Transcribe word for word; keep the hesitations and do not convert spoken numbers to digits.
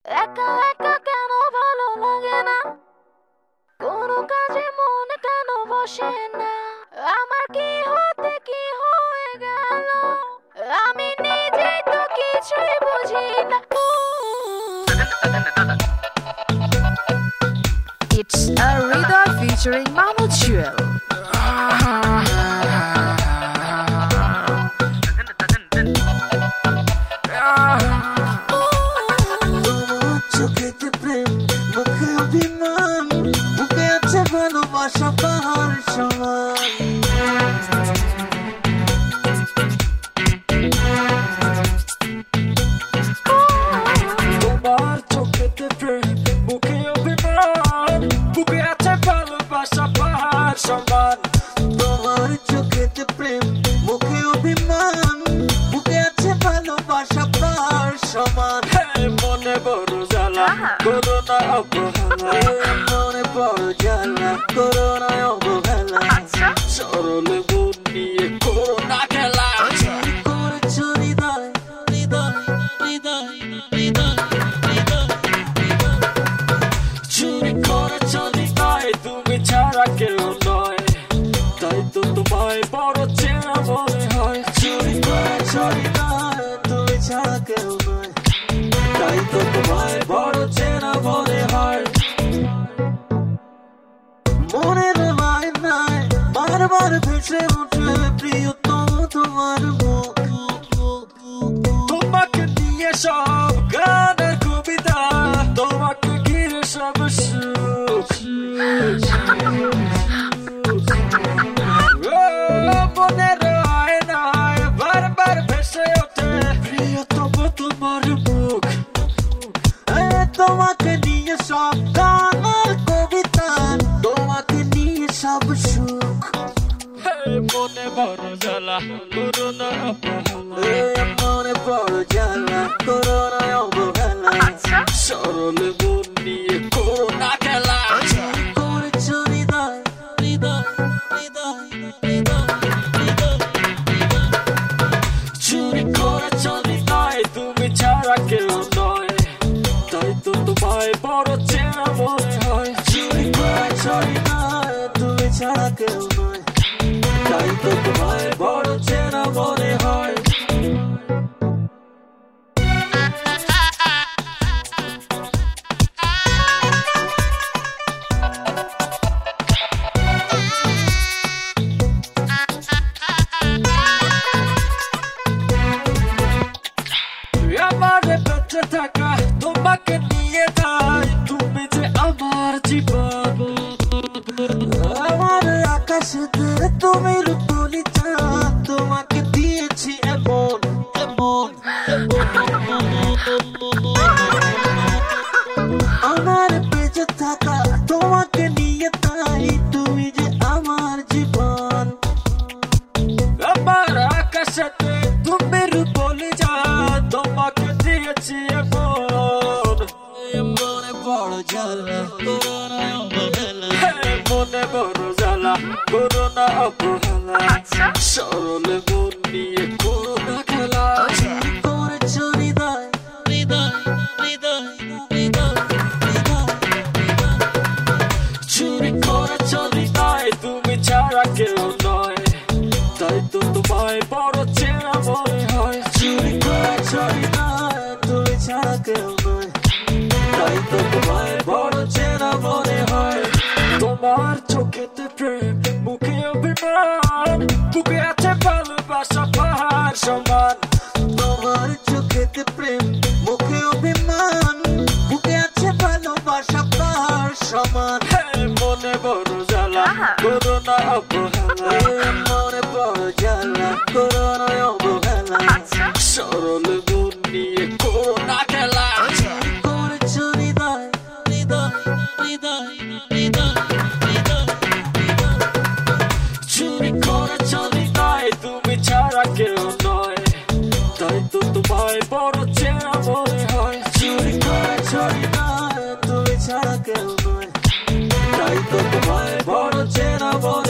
একা একা কেন ভালো লাগে না, কোনো কাজে মন কেন বসে না, আমার কি হতে কি হয়ে গেল, আমি নিজেই তো কিছুই বুঝি না। It's a Rida featuring Mahmoud Jewel. চোখেতে প্রেম, মুখে অভিমান, বুকে আছে ভালোবাসা পাহাড় সমান। তোমার চোখেতে প্রেম, মুখে অভিমান, বুকে আছে ভালোবাসা পাহাড় সমান। তোমার চোখেতে প্রেম, মুখে অভিমান, বুকে আছে ভালোবাসা পাহাড় সমান। মনে বড় জ্বালা, করোনা অবহেলা, মনে বড় জ্বালা, করোনা অবহেলা, সরলে মন নিয়ে করোনা খেলা। করেছ হৃদয় হৃদয় হৃদয় হৃদয় হৃদয়, চুরি করেছ হৃদয়, তুমি ছাড়া কেউ নয়, তাই তো তোমায় বড় চেনা মনে হয়। চুরি করেছ হৃদয়, তুমি ছাড়া কেউ নয়, তাই তো তোমায় বড় চেনা মনে হয়। মনের মায়নায় বারবার ভেসে ওঠে প্রিয়তম তোমার মুখ, তোমাকে নিয়ে সব গানের কবিতা, তোমাকে ঘিরে সব সুখ। মনের আয়নায় বারবার ভেসে ওঠে প্রিয়তম তোমার মুখ, তোমাকে নিয়ে সব গানের কবিতা, তোমাকে নিয়ে সব সুখ। মনে বড় জ্বালা, করোনা অবহেলা, মনে বড় জ্বালা, করোনা অবহেলা, সরলে মন নিয়ে করোনা খেলা। করেছ হৃদয় হৃদয় হৃদয় হৃদয় হৃদয়, চুরি করেছ হৃদয়, তুমি ছাড়া কেউ নয়, তাই তো তোমায় বড় চেনা মনে হয়। চুরি করেছ হৃদয়, তুমি ছাড়া কেউ নয়, তাই তো তোমায় বড় চেনা মনে হয়। আমার বেঁচে থাকা তোমাকে নিয়ে যাই, তুমি যে আমার জীবন, আমার আকাশেতে তুমি রূপলি চাঁদ, তোমাকে দিয়েছি এমন এমন। আমার বেঁচে থাকা তোমাকে নিয়ে তাই, তুমি যে আমার জীবন, আমার আকাশেতে তুমি রূপলি চাঁদ, তোমাকে দিয়েছি এমন। মনে বড় জ্বালা, করোনা অবহেলা, মনে বড় জ্বালা, করোনা অবহেলা, সরলে মন নিয়ে করোনা খেলা। করেছ হৃদয় হৃদয় হৃদয় হৃদয় হৃদয়, চুরি করেছ হৃদয়, তুমি ছাড়া কেউ নয়, তাই তো তোমায় বড় চেনা মনে হয়। চুরি করেছ হৃদয়, তুমি ছাড়া কেউ নয়, তাই তো তোমায় বড় চেনা মনে হয়। তোমার চোখেতে প্রেম, মুখে অভিমান, বুকে আছে ভালোবাসা পাহাড় সমান। তোমার চোখেতে প্রেম, মুখে অভিমান, বুকে আছে ভালোবাসা পাহাড় সমান। মনে বড় জ্বালা, করোনা অবহেলা, মনে বড় জ্বালা, করোনা অবহেলা, সরলে মন নিয়ে করোনা খেলা। করেছ হৃদয় হৃদয় হৃদয় হৃদয় হৃদয়, চুরি করেছ হৃদয়, তুমি ছাড়া কেউ নয়, তাই তো তোমায় বড় চেনা মনে হয়। চুরি করেছ হৃদয়, তুমি ছাড়া কেউ নয়, তাই তো তোমায় বড় চেনা মনে হয়।